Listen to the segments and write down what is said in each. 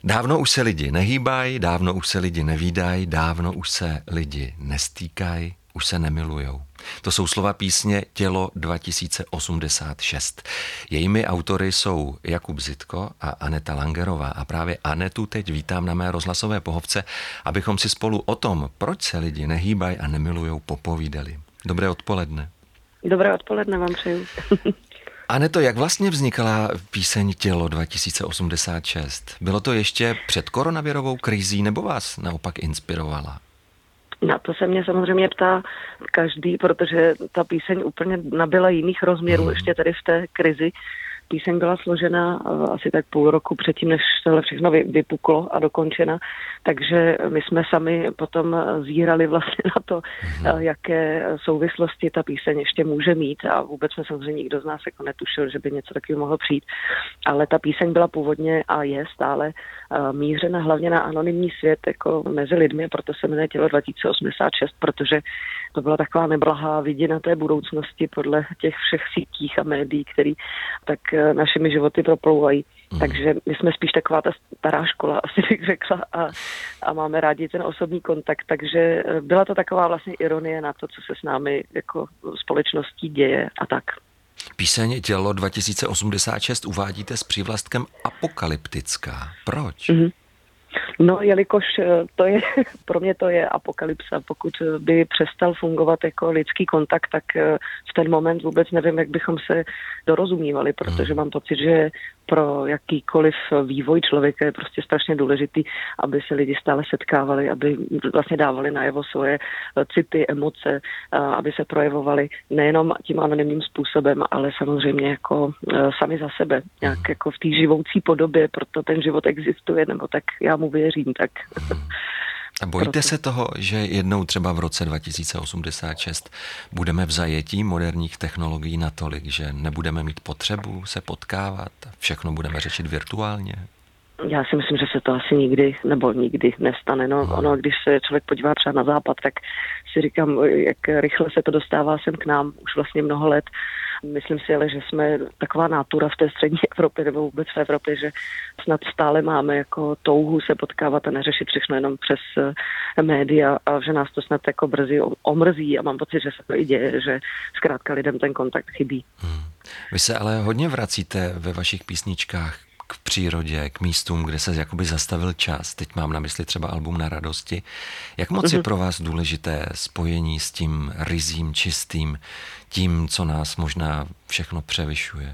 Dávno už se lidi nehýbají, dávno už se lidi nevídají, dávno už se lidi nestýkají, už se nemilujou. To jsou slova písně Tělo 2086. Jejími autory jsou Jakub Zitko a Aneta Langerová. A právě Anetu teď vítám na mé rozhlasové pohovce, abychom si spolu o tom, proč se lidi nehýbají a nemilujou, popovídali. Dobré odpoledne. Dobré odpoledne vám přeju. Aneto, jak vlastně vznikala píseň Tělo 2086? Bylo to ještě před koronavirovou krizí nebo vás naopak inspirovala? Na to se mě samozřejmě ptá každý, protože ta píseň úplně nabyla jiných rozměrů ještě tady v té krizi. Píseň byla složena asi tak půl roku předtím, než tohle všechno vypuklo a dokončena, takže my jsme sami potom zírali vlastně na to, jaké souvislosti ta píseň ještě může mít a vůbec jsme samozřejmě nikdo z nás jako netušil, že by něco takového mohlo přijít, ale ta píseň byla původně a je stále mířena hlavně na anonymní svět jako mezi lidmi, proto se jmenuje Tělo 2086, protože to byla taková neblahá vidina té budoucnosti podle těch všech sítích a médií, který tak našimi životy proplouvají. Takže my jsme spíš taková ta stará škola, asi bych řekla, a máme rádi ten osobní kontakt, takže byla to taková vlastně ironie na to, co se s námi jako společností děje a tak. Píseň Tělo 2086 uvádíte s přívlastkem apokalyptická. Proč? No, jelikož to je, pro mě to je apokalypsa. Pokud by přestal fungovat jako lidský kontakt, tak v ten moment vůbec nevím, jak bychom se dorozumívali, protože mám pocit, že pro jakýkoliv vývoj člověka je prostě strašně důležitý, aby se lidi stále setkávali, aby vlastně dávali najevo svoje city, emoce, aby se projevovali nejenom tím anonymním způsobem, ale samozřejmě jako sami za sebe, nějak jako v té živoucí podobě, proto ten život existuje, nebo tak já mu věřím, tak. A bojíte se toho, že jednou třeba v roce 2086 budeme v zajetí moderních technologií natolik, že nebudeme mít potřebu se potkávat, všechno budeme řešit virtuálně? Já si myslím, že se to asi nikdy nestane. No, ono, když se člověk podívá třeba na západ, tak si říkám, jak rychle se to dostává sem k nám už vlastně mnoho let. Myslím si ale, že jsme taková nátura v té střední Evropě nebo vůbec v Evropě, že snad stále máme jako touhu se potkávat a neřešit všechno jenom přes média a že nás to snad jako brzy omrzí a mám pocit, že se to i děje, že zkrátka lidem ten kontakt chybí. Vy se ale hodně vracíte ve vašich písničkách k přírodě, k místům, kde se jakoby zastavil čas. Teď mám na mysli třeba album Na radosti. Jak moc je pro vás důležité spojení s tím ryzím, čistým, tím, co nás možná všechno převyšuje?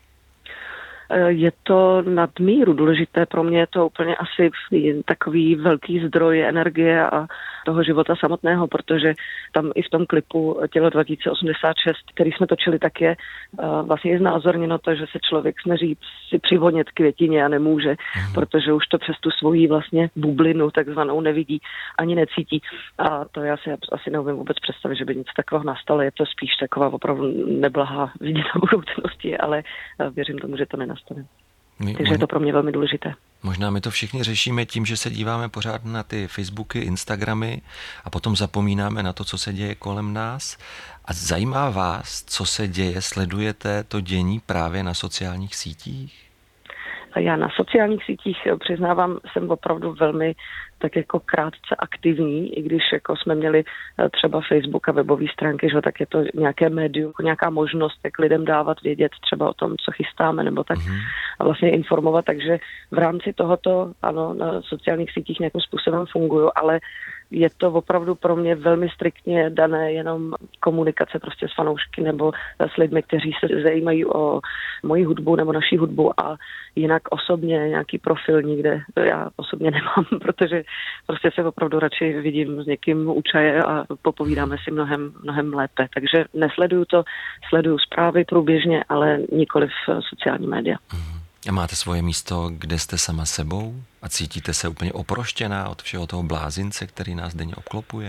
Je to nadmíru důležité. Pro mě je to úplně asi takový velký zdroj energie a toho života samotného, protože tam i v tom klipu Tělo 2086, který jsme točili, tak je vlastně je znázorněno to, že se člověk snaží si přivonět květině a nemůže, protože už to přes tu svoji vlastně bublinu takzvanou nevidí ani necítí. A to já si asi neumím vůbec představit, že by něco takového nastalo. Je to spíš taková opravdu neblahá vidina budoucnosti, ale věřím tomu, že to nenastane. Takže je to pro mě velmi důležité. Možná my to všichni řešíme tím, že se díváme pořád na ty Facebooky, Instagramy a potom zapomínáme na to, co se děje kolem nás. A zajímá vás, co se děje, sledujete to dění právě na sociálních sítích? Já na sociálních sítích, přiznávám, jsem opravdu velmi tak jako krátce aktivní, i když jako jsme měli třeba Facebook a webové stránky, že, tak je to nějaké médium, nějaká možnost, jak lidem dávat vědět třeba o tom, co chystáme, nebo tak a vlastně informovat, takže v rámci tohoto, ano, na sociálních sítích nějakým způsobem funguju, ale je to opravdu pro mě velmi striktně dané jenom komunikace prostě s fanoušky nebo s lidmi, kteří se zajímají o moji hudbu nebo naší hudbu a jinak osobně nějaký profil nikde já osobně nemám, protože prostě se opravdu radši vidím s někým u čaje a popovídáme si mnohem lépe. Takže nesleduju to, sleduju zprávy průběžně, ale nikoliv sociální média. A máte svoje místo, kde jste sama sebou a cítíte se úplně oproštěná od všeho toho blázince, který nás denně obklopuje?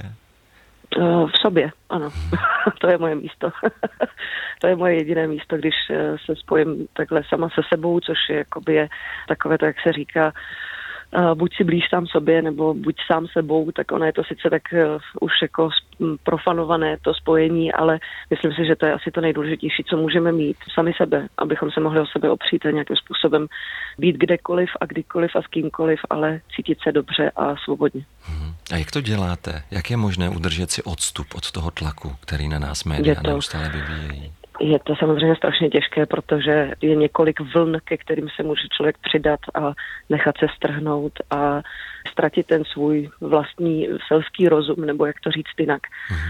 V sobě, ano. To je moje místo. To je moje jediné místo, když se spojím takhle sama se sebou, což je, jakoby je takové to, jak se říká, buď si blíž sám sobě, nebo buď sám sebou, tak ono je to sice tak už jako profanované to spojení, ale myslím si, že to je asi to nejdůležitější, co můžeme mít sami sebe, abychom se mohli o sebe opřít a nějakým způsobem být kdekoliv a kdykoliv a s kýmkoliv, ale cítit se dobře a svobodně. A jak to děláte? Jak je možné udržet si odstup od toho tlaku, který na nás média neustále vyvíjejí? Je to samozřejmě strašně těžké, protože je několik vln, ke kterým se může člověk přidat a nechat se strhnout a ztratit ten svůj vlastní selský rozum, nebo jak to říct jinak.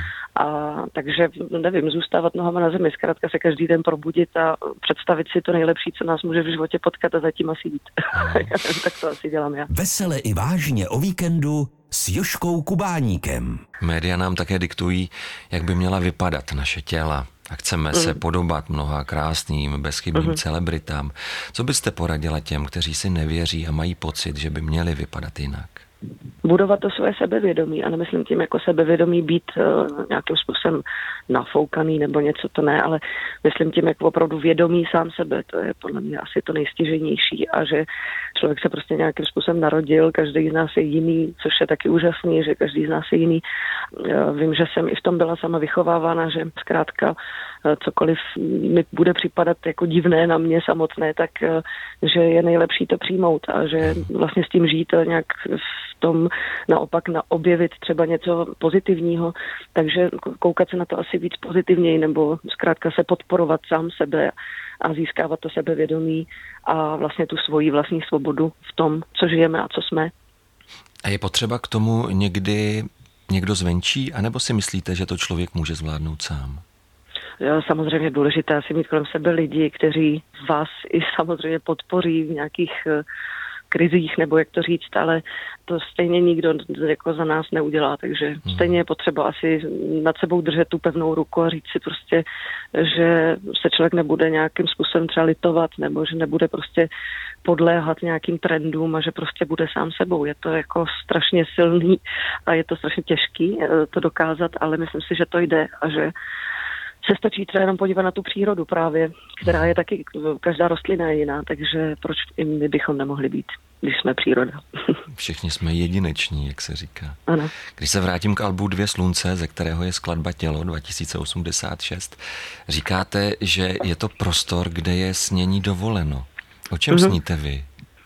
A takže, nevím, zůstávat nohama na zemi, zkrátka se každý den probudit a představit si to nejlepší, co nás může v životě potkat a zatím asi jít. Tak to asi dělám já. Vesele i vážně o víkendu s Jožkou Kubáníkem. Média nám také diktují, jak by měla vypadat naše těla. A chceme se podobat mnoha krásným, bezchybným celebritám. Co byste poradila těm, kteří si nevěří a mají pocit, že by měli vypadat jinak? Budovat to svoje sebevědomí a nemyslím tím jako sebevědomí být nějakým způsobem nafoukaný nebo něco, to ne, ale myslím tím jako opravdu vědomí sám sebe, to je podle mě asi to nejstěžejnější a že člověk se prostě nějakým způsobem narodil, každý z nás je jiný, což je taky úžasný, že každý z nás je jiný. Vím, že jsem i v tom byla sama vychovávána, že zkrátka cokoliv mi bude připadat jako divné na mě samotné, tak že je nejlepší to přijmout a že vlastně s tím žít a nějak v tom naopak objevit třeba něco pozitivního, takže koukat se na to asi víc pozitivněji nebo zkrátka se podporovat sám sebe a získávat to sebevědomí a vlastně tu svoji vlastní svobodu v tom, co žijeme a co jsme. A je potřeba k tomu někdy někdo zvenčí, anebo si myslíte, že to člověk může zvládnout sám? Samozřejmě důležité asi mít kolem sebe lidi, kteří vás i samozřejmě podpoří v nějakých krizích, nebo jak to říct, ale to stejně nikdo jako za nás neudělá, takže stejně je potřeba asi nad sebou držet tu pevnou ruku a říct si prostě, že se člověk nebude nějakým způsobem třeba litovat, nebo že nebude prostě podléhat nějakým trendům a že prostě bude sám sebou. Je to jako strašně silný a je to strašně těžký to dokázat, ale myslím si, že to jde a že se stačí třeba jenom podívat na tu přírodu právě, která je taky, každá rostlina je jiná, takže proč i my bychom nemohli být, když jsme příroda. Všichni jsme jedineční, jak se říká. Ano. Když se vrátím k albu Dvě slunce, ze kterého je skladba Tělo 2086, říkáte, že je to prostor, kde je snění dovoleno. O čem sníte vy?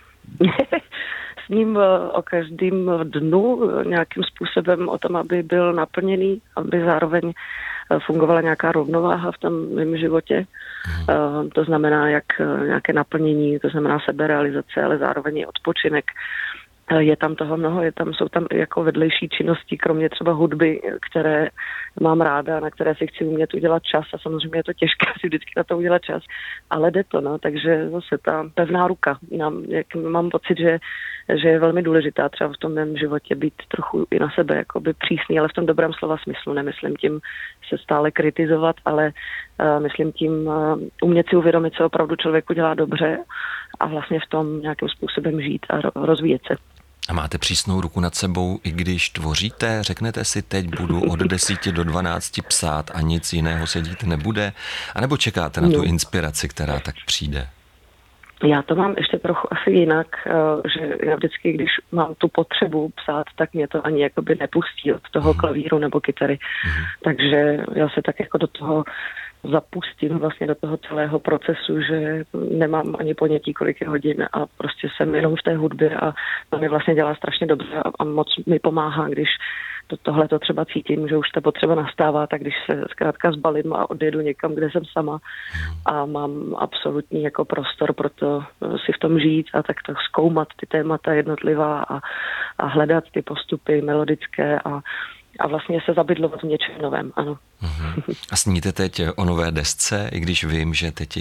Sním o každém dnu nějakým způsobem o tom, aby byl naplněný, aby zároveň fungovala nějaká rovnováha v tom mém životě. To znamená jak nějaké naplnění, to znamená seberealizace, ale zároveň i odpočinek. Je tam toho mnoho, jsou tam jako vedlejší činnosti, kromě třeba hudby, které mám ráda, na které si chci umět udělat čas a samozřejmě je to těžké si vždycky na to udělat čas, ale jde to, no, takže zase ta pevná ruka. Mám pocit, že je velmi důležitá třeba v tom mém životě být trochu i na sebe jakoby přísný, ale v tom dobrém slova smyslu. Nemyslím tím se stále kritizovat, ale myslím tím umět si uvědomit, co opravdu člověku dělá dobře a vlastně v tom nějakým způsobem žít a rozvíjet se. A máte přísnou ruku nad sebou, i když tvoříte? Řeknete si, teď budu od 10 do 12 psát a nic jiného se dít nebude? A nebo čekáte na tu inspiraci, která tak přijde? Já to mám ještě trochu asi jinak, že já vždycky, když mám tu potřebu psát, tak mě to ani jakoby nepustí od toho klavíru nebo kytary. Takže já se tak jako do toho zapustím vlastně do toho celého procesu, že nemám ani ponětí, kolik je hodin a prostě jsem jenom v té hudbě a to mi vlastně dělá strašně dobře a moc mi pomáhá, když tohle to třeba cítím, že už ta potřeba nastává, tak když se zkrátka zbalím a odjedu někam, kde jsem sama a mám absolutní jako prostor pro to si v tom žít a tak to zkoumat ty témata jednotlivá a hledat ty postupy melodické a vlastně se zabydlovat v něčem novém, ano. A sníte teď o nové desce, i když vím, že teď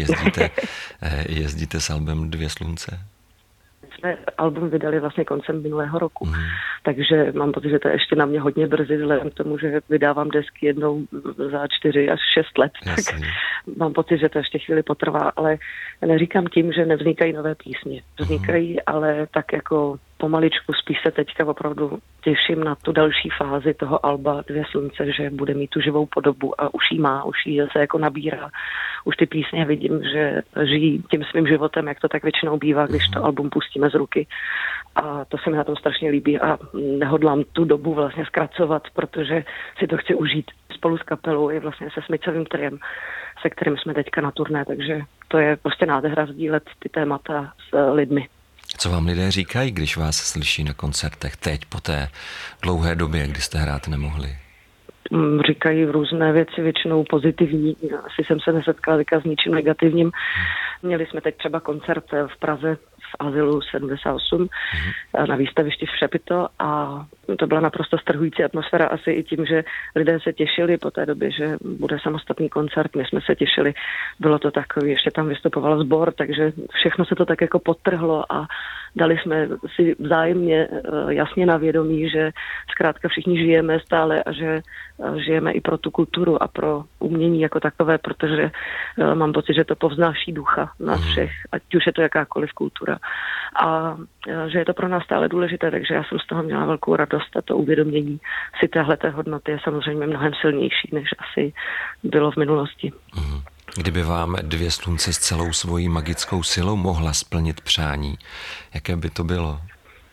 jezdíte s albem Dvě slunce? Jsme album vydali vlastně koncem minulého roku, takže mám pocit, že to je ještě na mě hodně brzy, vzhledem k tomu, že vydávám desky jednou za 4 až 6 let, tak mám pocit, že to ještě chvíli potrvá, ale neříkám tím, že nevznikají nové písně. Vznikají, ale tak jako pomaličku, spíš se teďka opravdu těším na tu další fázi toho alba Dvě slunce, že bude mít tu živou podobu a už jí má, už jí se jako nabírá. Už ty písně vidím, že žijí tím svým životem, jak to tak většinou bývá, když to album pustíme z ruky. A to se mi na tom strašně líbí a nehodlám tu dobu vlastně zkracovat, protože si to chci užít spolu s kapelou i vlastně se Smicovým triem, se kterým jsme teďka na turné, takže to je prostě nádhera sdílet ty témata s lidmi. Co vám lidé říkají, když vás slyší na koncertech teď po té dlouhé době, kdy jste hrát nemohli? Říkají různé věci, většinou pozitivní. Asi jsem se nesetkala s ničím negativním. Měli jsme teď třeba koncert v Praze v Azylu 78 na výstavišti v Šepito a to byla naprosto strhující atmosféra asi i tím, že lidé se těšili po té době, že bude samostatný koncert, my jsme se těšili, bylo to takový, ještě tam vystupoval sbor, takže všechno se to tak jako podtrhlo a dali jsme si vzájemně jasně na vědomí, že zkrátka všichni žijeme stále a že žijeme i pro tu kulturu a pro umění jako takové, protože mám pocit, že to povznáší ducha nás všech, ať už je to jakákoliv kultura. A že je to pro nás stále důležité, takže já jsem z toho měla velkou radost a to uvědomění si téhleté hodnoty je samozřejmě mnohem silnější, než asi bylo v minulosti. Kdyby vám Dvě slunce s celou svojí magickou silou mohla splnit přání, jaké by to bylo?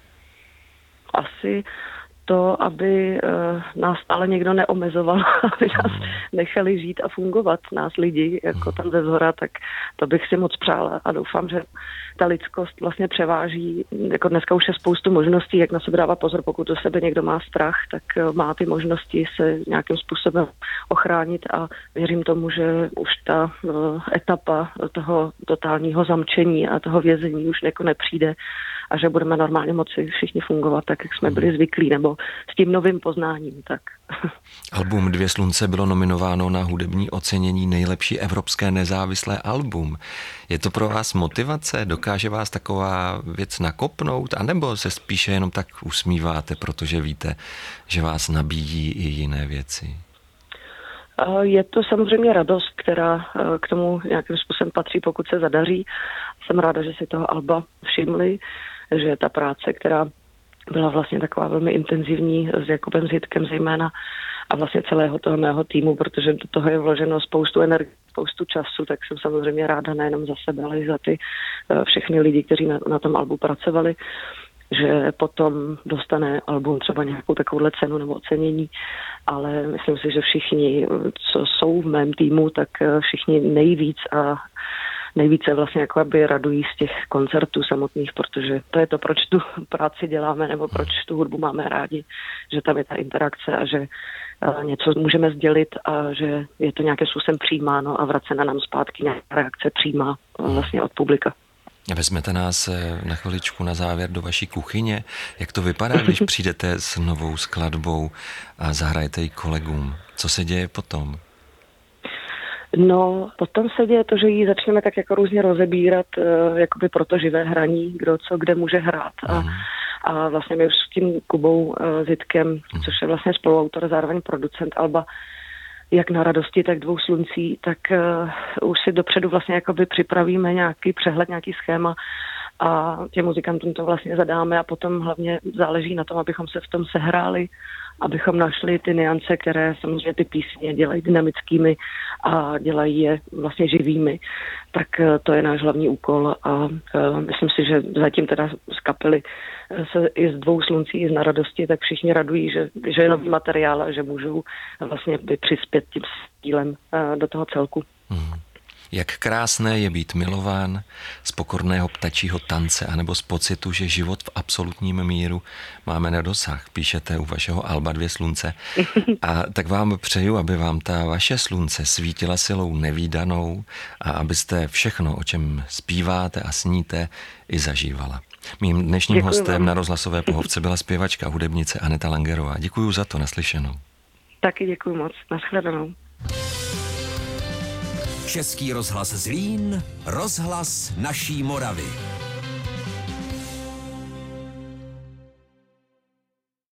Asi to, aby nás ale někdo neomezoval, aby nás nechali žít a fungovat, nás lidi, jako tam ze zhora, tak to bych si moc přála a doufám, že ta lidskost vlastně převáží, jako dneska už je spoustu možností, jak na sebe dává pozor, pokud o sebe někdo má strach, tak má ty možnosti se nějakým způsobem ochránit a věřím tomu, že už ta etapa toho totálního zamčení a toho vězení už jako nepřijde a že budeme normálně moci všichni fungovat tak, jak jsme byli zvyklí, nebo s tím novým poznáním. Tak. Album Dvě slunce bylo nominováno na hudební ocenění nejlepší evropské nezávislé album. Je to pro vás motivace? Dokáže vás taková věc nakopnout? A nebo se spíše jenom tak usmíváte, protože víte, že vás nabíjí i jiné věci? Je to samozřejmě radost, která k tomu nějakým způsobem patří, pokud se zadaří. Jsem ráda, že si toho alba všimli, že ta práce, která byla vlastně taková velmi intenzivní s Jakubem Zítkem zejména a vlastně celého toho mého týmu, protože do toho je vloženo spoustu energie, spoustu času, tak jsem samozřejmě ráda nejenom za sebe, ale i za ty všechny lidi, kteří na tom albu pracovali, že potom dostane album třeba nějakou takovouhle cenu nebo ocenění, ale myslím si, že všichni, co jsou v mém týmu, tak všichni nejvíce vlastně jako aby radují z těch koncertů samotných, protože to je to, proč tu práci děláme nebo proč tu hudbu máme rádi, že tam je ta interakce a že něco můžeme sdělit a že je to nějakým způsobem přijímáno a vracena nám zpátky nějaká reakce přímá vlastně od publika. Vezmete nás na chviličku na závěr do vaší kuchyně. Jak to vypadá, když přijdete s novou skladbou a zahrajete ji kolegům? Co se děje potom? No, potom se děje to, že ji začneme tak jako různě rozebírat, jakoby pro to živé hraní, kdo co kde může hrát. A vlastně my už s tím Kubou Zitkem, což je vlastně spoluautor, zároveň producent alba, jak Na radosti, tak Dvou sluncí, tak už si dopředu vlastně jakoby připravíme nějaký přehled, nějaký schéma a těm muzikantům to vlastně zadáme a potom hlavně záleží na tom, abychom se v tom sehráli, abychom našli ty nuance, které samozřejmě ty písně dělají dynamickými a dělají je vlastně živými. Tak to je náš hlavní úkol a myslím si, že zatím teda z kapely se i z Dvou sluncí, i z Na radosti, tak všichni radují, že je nový materiál a že můžou vlastně přispět tím dílem do toho celku. Jak krásné je být milován z pokorného ptačího tance anebo z pocitu, že život v absolutním míru máme na dosah, píšete u vašeho alba Dvě slunce. A tak vám přeju, aby vám ta vaše slunce svítila silou nevídanou a abyste všechno, o čem zpíváte a sníte, i zažívala. Mým dnešním hostem na rozhlasové pohovce byla zpěvačka a hudebnice Aneta Langerová. Děkuju za to, naslyšenou. Taky děkuju moc, nashledanou. Český rozhlas Zlín, rozhlas naší Moravy.